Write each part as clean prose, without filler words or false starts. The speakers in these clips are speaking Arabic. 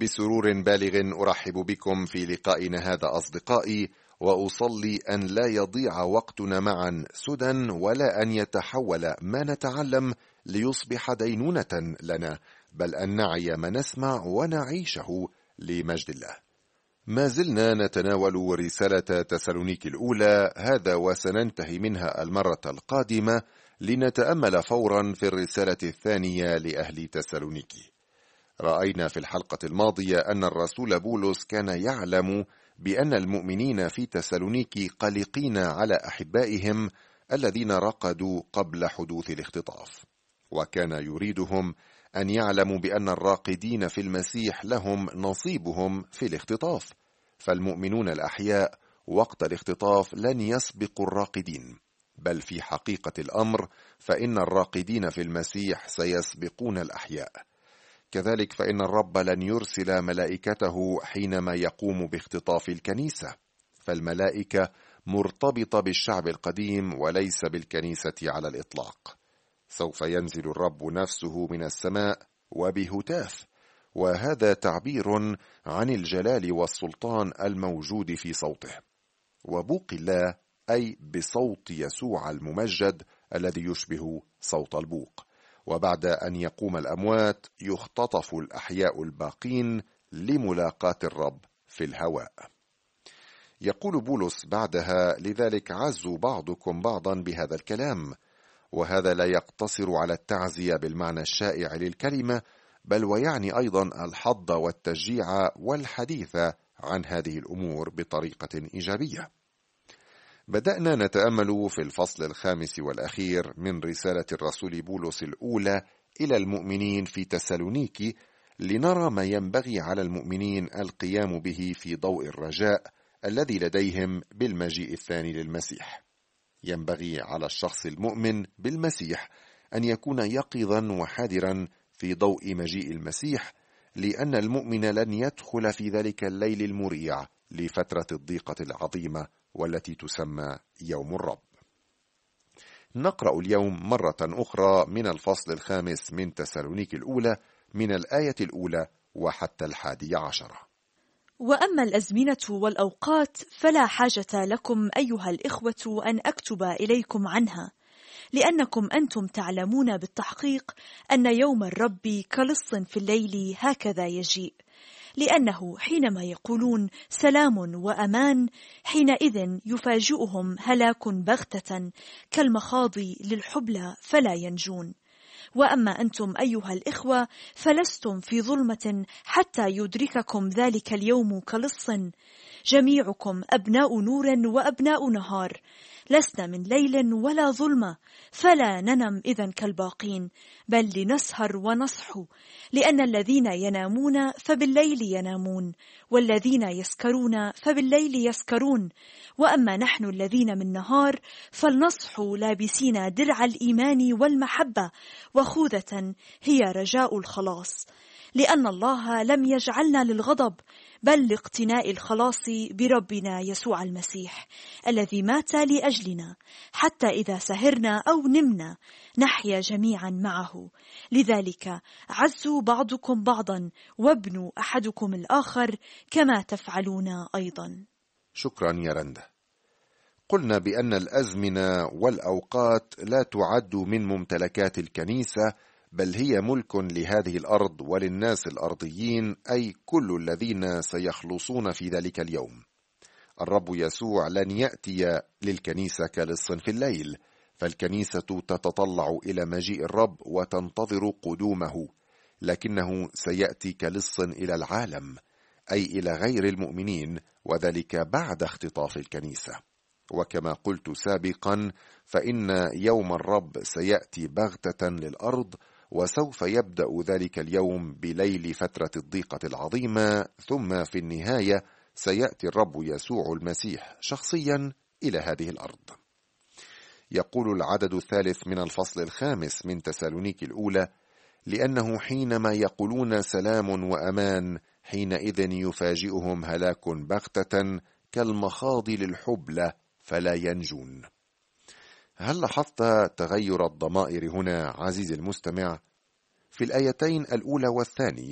بسرور بالغ أرحب بكم في لقائنا هذا أصدقائي، وأصلي أن لا يضيع وقتنا معا سدى، ولا أن يتحول ما نتعلم ليصبح دينونة لنا، بل أن نعي ما نسمع ونعيشه لمجد الله. ما زلنا نتناول رسالة تسالونيكي الأولى، هذا وسننتهي منها المرة القادمة لنتأمل فورا في الرسالة الثانية لأهل تسالونيكي. رأينا في الحلقة الماضية أن الرسول بولس كان يعلم بأن المؤمنين في تسالونيكي قلقين على أحبائهم الذين رقدوا قبل حدوث الاختطاف، وكان يريدهم أن يعلموا بأن الراقدين في المسيح لهم نصيبهم في الاختطاف، فالمؤمنون الأحياء وقت الاختطاف لن يسبقوا الراقدين، بل في حقيقة الأمر فإن الراقدين في المسيح سيسبقون الأحياء. كذلك فإن الرب لن يرسل ملائكته حينما يقوم باختطاف الكنيسة، فالملائكة مرتبطة بالشعب القديم وليس بالكنيسة على الإطلاق. سوف ينزل الرب نفسه من السماء وبهتاف، وهذا تعبير عن الجلال والسلطان الموجود في صوته، وبوق الله أي بصوت يسوع الممجد الذي يشبه صوت البوق. وبعد أن يقوم الأموات يختطف الأحياء الباقين لملاقاة الرب في الهواء. يقول بولس بعدها: لذلك عزوا بعضكم بعضا بهذا الكلام. وهذا لا يقتصر على التعزية بالمعنى الشائع للكلمة، بل ويعني أيضا الحض والتشجيع والحديث عن هذه الأمور بطريقة إيجابية. بدأنا نتأمل في الفصل الخامس والأخير من رسالة الرسول بولس الأولى إلى المؤمنين في تسالونيكي، لنرى ما ينبغي على المؤمنين القيام به في ضوء الرجاء الذي لديهم بالمجيء الثاني للمسيح. ينبغي على الشخص المؤمن بالمسيح أن يكون يقظا وحذرا في ضوء مجيء المسيح، لأن المؤمن لن يدخل في ذلك الليل المريع لفترة الضيقة العظيمة والتي تسمى يوم الرب. نقرأ اليوم مرة أخرى من الفصل الخامس من تسالونيكي الأولى من الآية الأولى وحتى 11. وأما الأزمنة والأوقات فلا حاجة لكم أيها الإخوة أن أكتب إليكم عنها، لأنكم أنتم تعلمون بالتحقيق أن يوم الرب كلص في الليل هكذا يجيء. لأنه حينما يقولون سلام وأمان، حينئذ يفاجئهم هلاك بغتة كالمخاض للحبلى فلا ينجون. وأما أنتم أيها الإخوة فلستم في ظلمة حتى يدرككم ذلك اليوم كلص، جميعكم أبناء نور وأبناء نهار، لسنا من ليل ولا ظلمة، فلا ننم إذن كالباقين، بل لنسهر ونصحو، لأن الذين ينامون فبالليل ينامون، والذين يسكرون فبالليل يسكرون. وأما نحن الذين من نهار فلنصحو لابسين درع الإيمان والمحبة، وخوذة هي رجاء الخلاص، لأن الله لم يجعلنا للغضب، بل لاقتناء الخلاص بربنا يسوع المسيح الذي مات لأجلنا، حتى إذا سهرنا أو نمنا نحيا جميعا معه. لذلك عزوا بعضكم بعضا وابنوا أحدكم الآخر كما تفعلون أيضا. شكرا يا رندا. قلنا بأن الأزمنة والأوقات لا تعد من ممتلكات الكنيسة، بل هي ملك لهذه الأرض وللناس الأرضيين، أي كل الذين سيخلصون في ذلك اليوم. الرب يسوع لن يأتي للكنيسة كلص في الليل، فالكنيسة تتطلع إلى مجيء الرب وتنتظر قدومه، لكنه سيأتي كلص إلى العالم، أي إلى غير المؤمنين، وذلك بعد اختطاف الكنيسة. وكما قلت سابقا فإن يوم الرب سيأتي بغتة للأرض، وسوف يبدأ ذلك اليوم بليل فترة الضيقة العظيمة، ثم في النهاية سيأتي الرب يسوع المسيح شخصيا إلى هذه الأرض. يقول العدد الثالث من الفصل الخامس من تسالونيكي الأولى: لأنه حينما يقولون سلام وأمان، حينئذ يفاجئهم هلاك بغتة كالمخاض للحبلى فلا ينجون. هل لاحظت تغير الضمائر هنا عزيزي المستمع؟ في الآيتين الأولى والثانية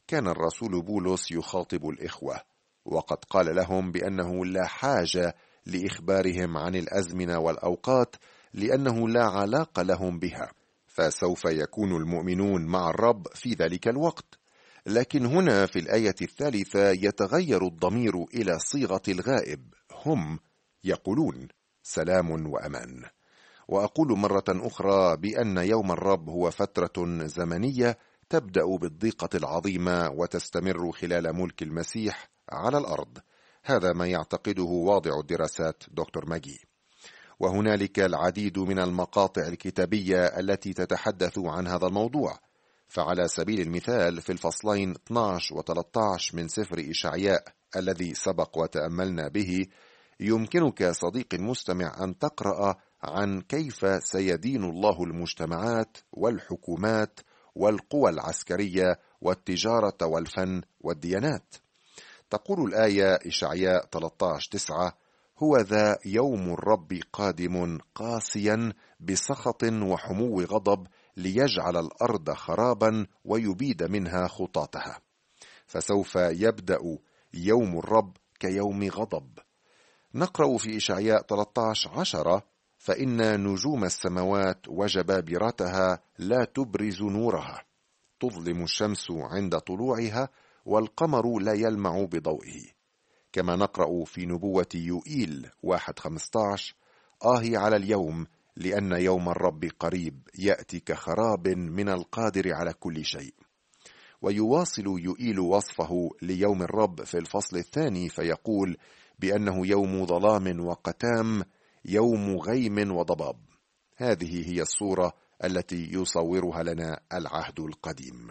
كان الرسول بولس يخاطب الإخوة، وقد قال لهم بأنه لا حاجة لإخبارهم عن الأزمنة والأوقات لأنه لا علاقة لهم بها، فسوف يكون المؤمنون مع الرب في ذلك الوقت. لكن هنا في الآية 3 يتغير الضمير إلى صيغة الغائب، هم يقولون سلام وأمان. وأقول مرة أخرى بأن يوم الرب هو فترة زمنية تبدأ بالضيقة العظيمة وتستمر خلال ملك المسيح على الأرض. هذا ما يعتقده واضع الدراسات دكتور ماجي. وهنالك العديد من المقاطع الكتابية التي تتحدث عن هذا الموضوع. فعلى سبيل المثال في الفصلين 12 و13 من سفر إشعياء الذي سبق وتأملنا به، يمكنك صديقي المستمع أن تقرأ عن كيف سيدين الله المجتمعات والحكومات والقوى العسكرية والتجارة والفن والديانات. تقول الآية إشعياء 13:9: هو ذا يوم الرب قادم قاسيا بسخط وحمو غضب ليجعل الأرض خرابا ويبيد منها خطاتها. فسوف يبدأ يوم الرب كيوم غضب. نقرأ في إشعياء 13:10: فإن نجوم السماوات وجبابرتها لا تبرز نورها، تظلم الشمس عند طلوعها والقمر لا يلمع بضوئه. كما نقرأ في نبوة يوئيل 1:15: آه على اليوم، لأن يوم الرب قريب يأتي كخراب من القادر على كل شيء. ويواصل يوئيل وصفه ليوم الرب في الفصل 2 فيقول بأنه يوم ظلام وقتام، يوم غيم وضباب. هذه هي الصورة التي يصورها لنا العهد القديم.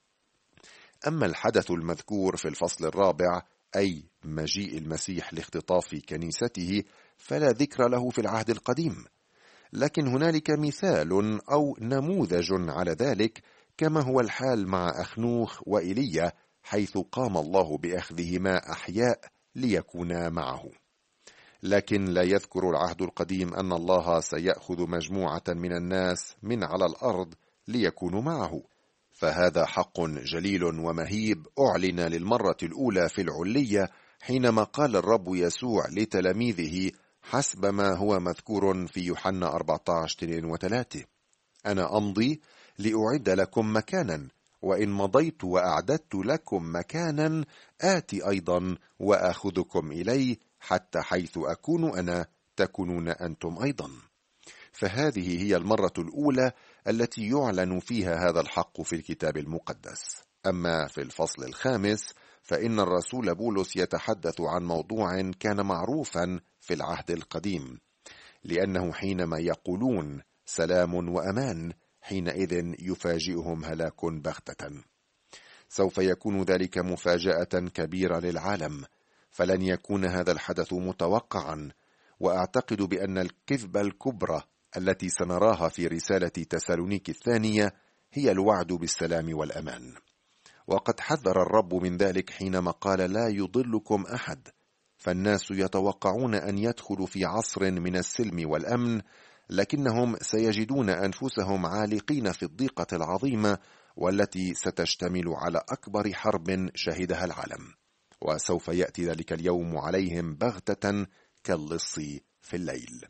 أما الحدث المذكور في الفصل 4 أي مجيء المسيح لاختطاف كنيسته فلا ذكر له في العهد القديم، لكن هنالك مثال أو نموذج على ذلك، كما هو الحال مع أخنوخ وإيليا، حيث قام الله بأخذهما أحياء ليكونا معه. لكن لا يذكر العهد القديم أن الله سيأخذ مجموعة من الناس من على الأرض ليكونوا معه، فهذا حق جليل ومهيب أعلن للمرة الأولى في العلية حينما قال الرب يسوع لتلاميذه حسب ما هو مذكور في يوحنا 14:2-3: أنا أمضي لأعد لكم مكانا، وإن مضيت وأعددت لكم مكانا آتي أيضا وآخذكم إلي، حتى حيث أكون أنا تكونون أنتم أيضا. فهذه هي المرة الأولى التي يعلن فيها هذا الحق في الكتاب المقدس. أما في الفصل 5 فإن الرسول بولس يتحدث عن موضوع كان معروفا في العهد القديم، لأنه حينما يقولون سلام وأمان حينئذ يفاجئهم هلاك بغتة. سوف يكون ذلك مفاجأة كبيرة للعالم، فلن يكون هذا الحدث متوقعا. وأعتقد بأن الكذبة الكبرى التي سنراها في رسالة تسالونيك الثانية هي الوعد بالسلام والأمان. وقد حذر الرب من ذلك حينما قال لا يضلكم أحد، فالناس يتوقعون أن يدخلوا في عصر من السلم والأمن، لكنهم سيجدون أنفسهم عالقين في الضيقة العظيمة والتي ستشتمل على أكبر حرب شهدها العالم، وسوف يأتي ذلك اليوم عليهم بغتة كاللص في الليل.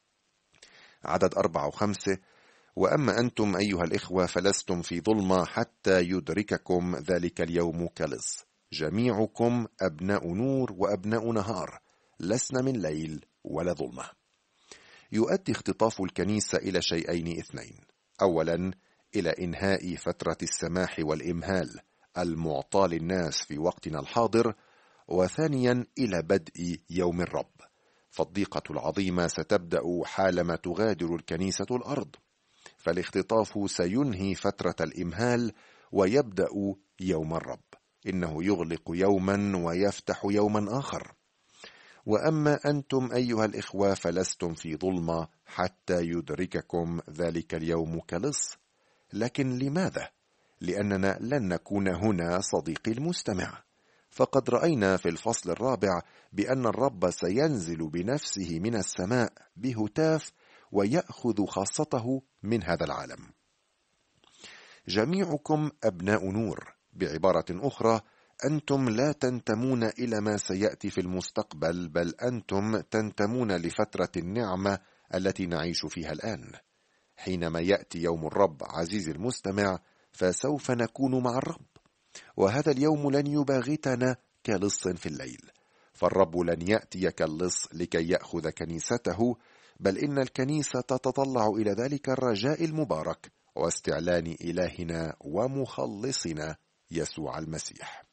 عدد 4 و5: وأما أنتم أيها الإخوة فلستم في ظلمة حتى يدرككم ذلك اليوم كلص، جميعكم أبناء نور وأبناء نهار، لسنا من ليل ولا ظلمة. يؤدي اختطاف الكنيسة إلى شيئين اثنين: أولا إلى إنهاء فترة السماح والإمهال المعطى للناس في وقتنا الحاضر، وثانيا إلى بدء يوم الرب، فالضيقة العظيمة ستبدأ حالما تغادر الكنيسة الأرض. فالاختطاف سينهي فترة الإمهال ويبدأ يوم الرب، إنه يغلق يوما ويفتح يوما آخر. وأما أنتم أيها الإخوة فلستم في ظلمة حتى يدرككم ذلك اليوم كلص. لكن لماذا؟ لأننا لن نكون هنا صديقي المستمع، فقد رأينا في الفصل 4 بأن الرب سينزل بنفسه من السماء بهتاف ويأخذ خاصته من هذا العالم. جميعكم أبناء نور، بعبارة أخرى، أنتم لا تنتمون إلى ما سيأتي في المستقبل، بل أنتم تنتمون لفترة النعمة التي نعيش فيها الآن. حينما يأتي يوم الرب عزيزي المستمع، فسوف نكون مع الرب، وهذا اليوم لن يباغتنا كلص في الليل، فالرب لن يأتي كاللص لكي يأخذ كنيسته، بل إن الكنيسة تتطلع إلى ذلك الرجاء المبارك واستعلان إلهنا ومخلصنا يسوع المسيح.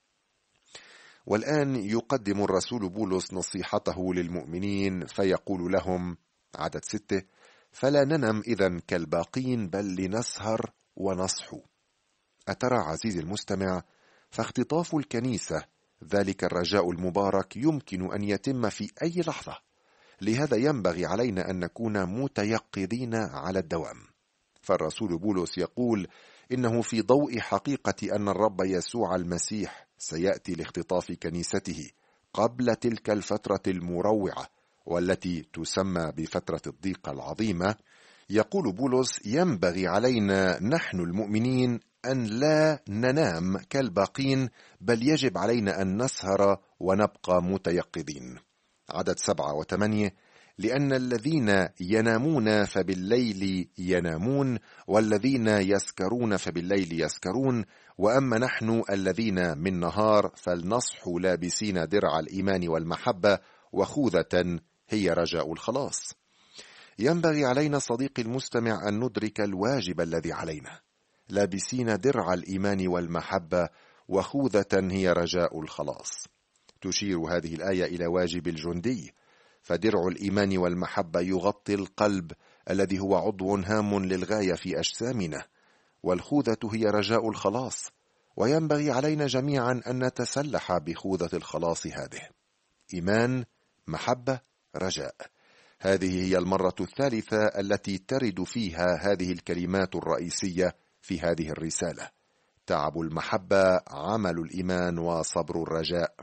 والآن يقدم الرسول بولس نصيحته للمؤمنين فيقول لهم، عدد 6: فلا ننم إذن كالباقين، بل لنسهر ونصحو. أترى عزيزي المستمع، فاختطاف الكنيسة ذلك الرجاء المبارك يمكن أن يتم في أي لحظة، لهذا ينبغي علينا أن نكون متيقظين على الدوام. فالرسول بولس يقول إنه في ضوء حقيقة أن الرب يسوع المسيح سيأتي لاختطاف كنيسته قبل تلك الفترة المروعة والتي تسمى بفترة الضيقة العظيمة، يقول بولس ينبغي علينا نحن المؤمنين أن لا ننام كالباقين، بل يجب علينا أن نسهر ونبقى متيقظين. عدد 7 و8: لأن الذين ينامون فبالليل ينامون، والذين يسكرون فبالليل يسكرون، وأما نحن الذين من نهار فلنصح لابسين درع الإيمان والمحبة، وخوذة هي رجاء الخلاص. ينبغي علينا صديقي المستمع أن ندرك الواجب الذي علينا، لابسين درع الإيمان والمحبة، وخوذة هي رجاء الخلاص. تشير هذه الآية إلى واجب الجندي، فدرع الإيمان والمحبة يغطي القلب الذي هو عضو هام للغاية في أجسامنا، والخوذة هي رجاء الخلاص، وينبغي علينا جميعا أن نتسلح بخوذة الخلاص هذه: إيمان، محبة، رجاء. هذه هي المرة الثالثة التي ترد فيها هذه الكلمات الرئيسية في هذه الرسالة: تعب المحبة، عمل الإيمان، وصبر الرجاء.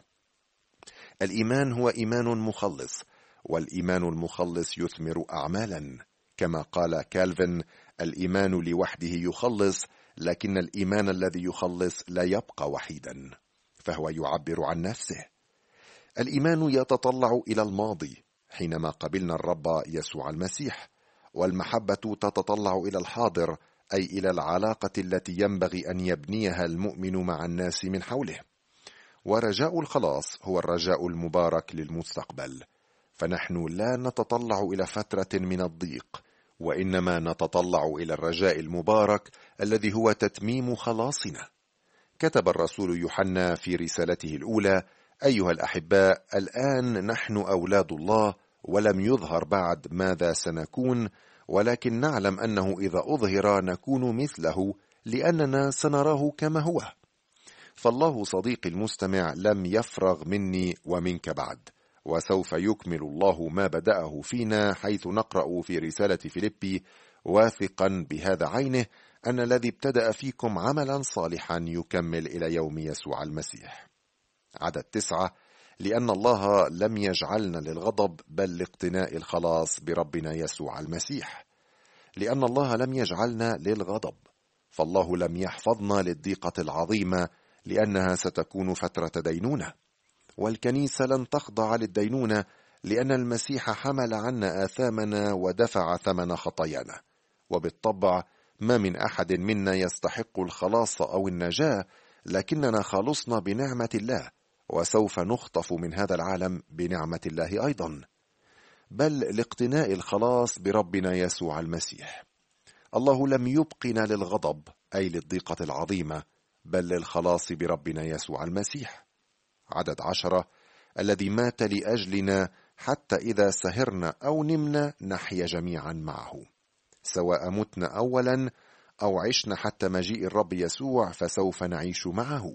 الإيمان هو إيمان مخلص، والإيمان المخلص يثمر أعمالا، كما قال كالفن: الإيمان لوحده يخلص، لكن الإيمان الذي يخلص لا يبقى وحيدا، فهو يعبر عن نفسه. الإيمان يتطلع إلى الماضي حينما قبلنا الرب يسوع المسيح، والمحبة تتطلع إلى الحاضر، أي إلى العلاقة التي ينبغي أن يبنيها المؤمن مع الناس من حوله. ورجاء الخلاص هو الرجاء المبارك للمستقبل، فنحن لا نتطلع إلى فترة من الضيق، وإنما نتطلع إلى الرجاء المبارك الذي هو تتميم خلاصنا. كتب الرسول يوحنا في رسالته الأولى: أيها الأحباء، الآن نحن أولاد الله، ولم يظهر بعد ماذا سنكون، ولكن نعلم أنه إذا أظهر نكون مثله، لأننا سنراه كما هو. فالله صديقي المستمع لم يفرغ مني ومنك بعد، وسوف يكمل الله ما بدأه فينا، حيث نقرأ في رسالة فيليبي: واثقا بهذا عينه أن الذي ابتدأ فيكم عملا صالحا يكمل إلى يوم يسوع المسيح. عدد 9: لأن الله لم يجعلنا للغضب، بل لاقتناء الخلاص بربنا يسوع المسيح. لأن الله لم يجعلنا للغضب، فالله لم يحفظنا للضيقة العظيمة، لأنها ستكون فترة دينونة، والكنيسة لن تخضع للدينونة، لأن المسيح حمل عنا آثامنا ودفع ثمن خطايانا. وبالطبع ما من أحد منا يستحق الخلاص أو النجاة، لكننا خلصنا بنعمة الله، وسوف نخطف من هذا العالم بنعمة الله أيضا، بل لاقتناء الخلاص بربنا يسوع المسيح. الله لم يبقنا للغضب أي للضيقة العظيمة، بل للخلاص بربنا يسوع المسيح. عدد 10: الذي مات لأجلنا، حتى إذا سهرنا أو نمنا نحيا جميعا معه، سواء متنا أولا أو عشنا حتى مجيء الرب يسوع، فسوف نعيش معه.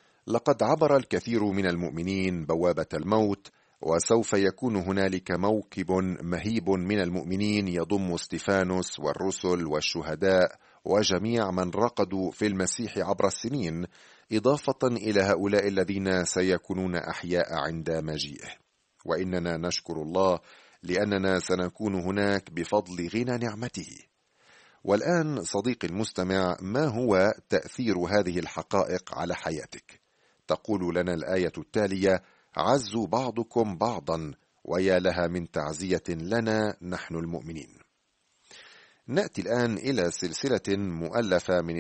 لقد عبر الكثير من المؤمنين بوابة الموت، وسوف يكون هنالك موكب مهيب من المؤمنين يضم استفانوس والرسل والشهداء وجميع من رقدوا في المسيح عبر السنين، إضافة إلى هؤلاء الذين سيكونون أحياء عند مجيئه. وإننا نشكر الله لأننا سنكون هناك بفضل غنى نعمته. والآن صديقي المستمع، ما هو تأثير هذه الحقائق على حياتك؟ تقول لنا الآية التالية: عزوا بعضكم بعضا، ويا لها من تعزية لنا نحن المؤمنين. نأتي الآن إلى سلسلة مؤلفة من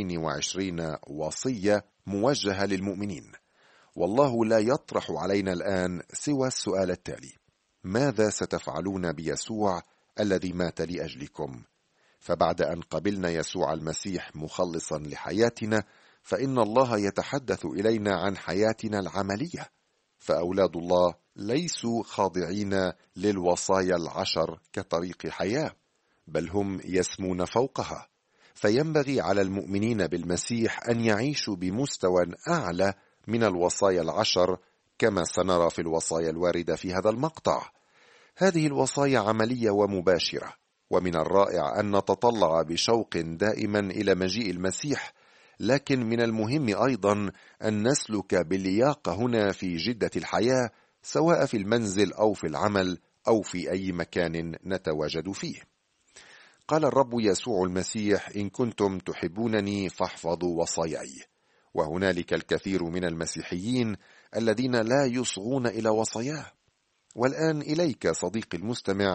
22 وصية موجهة للمؤمنين، والله لا يطرح علينا الآن سوى السؤال التالي: ماذا ستفعلون بيسوع الذي مات لأجلكم؟ فبعد أن قبلنا يسوع المسيح مخلصا لحياتنا، فإن الله يتحدث إلينا عن حياتنا العملية، فأولاد الله ليسوا خاضعين للوصايا 10 كطريق حياة، بل هم يسمون فوقها. فينبغي على المؤمنين بالمسيح أن يعيشوا بمستوى أعلى من الوصايا 10 كما سنرى في الوصايا الواردة في هذا المقطع. هذه الوصايا عملية ومباشرة، ومن الرائع أن نتطلع بشوق دائما إلى مجيء المسيح، لكن من المهم أيضا أن نسلك باللياقة هنا في جدة الحياة، سواء في المنزل أو في العمل أو في أي مكان نتواجد فيه. قال الرب يسوع المسيح: إن كنتم تحبونني فاحفظوا وصاياي. وهنالك الكثير من المسيحيين الذين لا يصغون إلى وصاياه. والآن إليك صديقي المستمع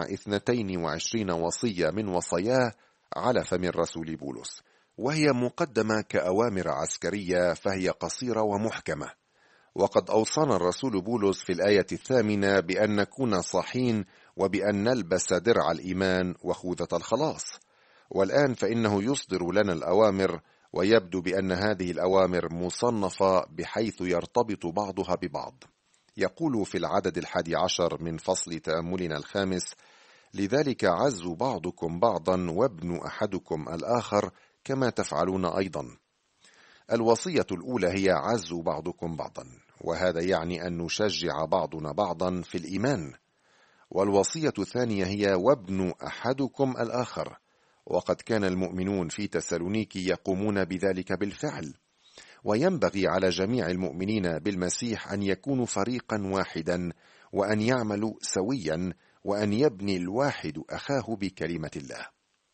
22 وصية من وصاياه على فم الرسول بولس، وهي مقدمة كأوامر عسكرية، فهي قصيرة ومحكمة. وقد أوصانا الرسول بولس في الآية 8 بأن نكون صاحين، وبأن نلبس درع الإيمان وخوذة الخلاص. والآن فإنه يصدر لنا الأوامر، ويبدو بأن هذه الأوامر مصنفة بحيث يرتبط بعضها ببعض. يقول في العدد 11 من فصل تأملنا 5: لذلك عزوا بعضكم بعضا، وابنوا أحدكم الآخر كما تفعلون أيضا. الوصية الأولى هي عزوا بعضكم بعضا، وهذا يعني أن نشجع بعضنا بعضا في الإيمان. والوصية الثانية هي وابنوا أحدكم الآخر، وقد كان المؤمنون في تسالونيكي يقومون بذلك بالفعل. وينبغي على جميع المؤمنين بالمسيح أن يكونوا فريقا واحدا، وأن يعملوا سويا، وأن يبني الواحد أخاه بكلمة الله.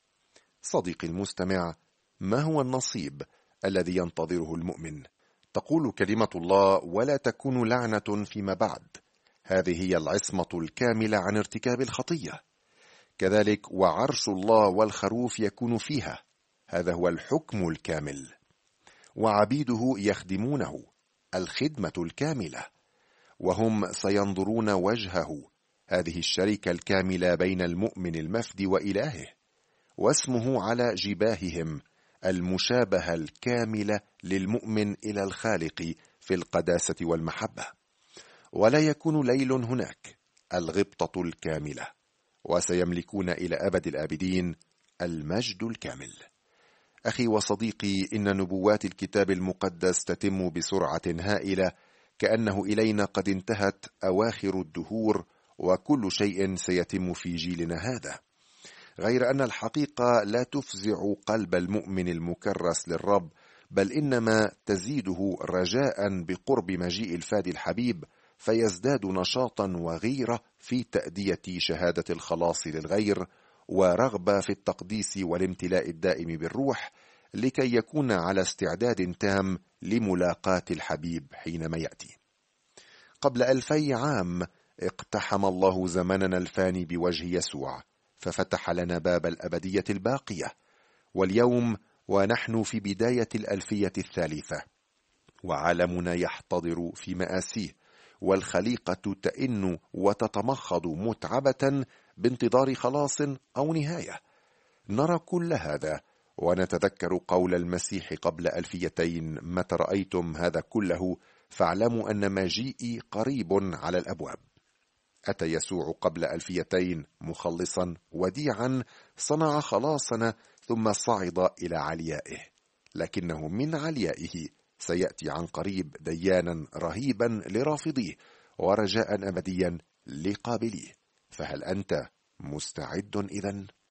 صديقي المستمع، ما هو النصيب الذي ينتظره المؤمن؟ تقول كلمة الله: ولا تكون لعنة فيما بعد. هذه هي العصمة الكاملة عن ارتكاب الخطية. كذلك وعرش الله والخروف يكون فيها، هذا هو الحكم الكامل. وعبيده يخدمونه، الخدمة الكاملة، وهم سينظرون وجهه، هذه الشركة الكاملة بين المؤمن المفدي وإلهه. واسمه على جباههم، المشابهة الكاملة للمؤمن إلى الخالق في القداسة والمحبة. ولا يكون ليل هناك، الغبطة الكاملة. وسيملكون إلى أبد الآبدين، المجد الكامل. أخي وصديقي، إن نبوات الكتاب المقدس تتم بسرعة هائلة، كأنه إلينا قد انتهت أواخر الدهور، وكل شيء سيتم في جيلنا هذا. غير أن الحقيقة لا تفزع قلب المؤمن المكرس للرب، بل إنما تزيده رجاء بقرب مجيء الفادي الحبيب، فيزداد نشاطا وغيرة في تأدية شهادة الخلاص للغير، ورغبة في التقديس والامتلاء الدائم بالروح، لكي يكون على استعداد تام لملاقاة الحبيب حينما يأتي. قبل 2000 عام اقتحم الله زمننا الفاني بوجه يسوع، ففتح لنا باب الأبدية الباقية. واليوم ونحن في بداية 1003، وعالمنا يحتضر في مآسيه، والخليقة تئن وتتمخض متعبة بانتظار خلاص أو نهاية. نرى كل هذا ونتذكر قول المسيح قبل 2000: متى رأيتم هذا كله فاعلموا أن مجيئي قريب على الأبواب. أتى يسوع قبل 2000 مخلصا وديعا، صنع خلاصنا، ثم صعد إلى عليائه، لكنه من عليائه سيأتي عن قريب ديانا رهيبا لرافضيه، ورجاء أبديا لقابليه. فهل أنت مستعد إذن؟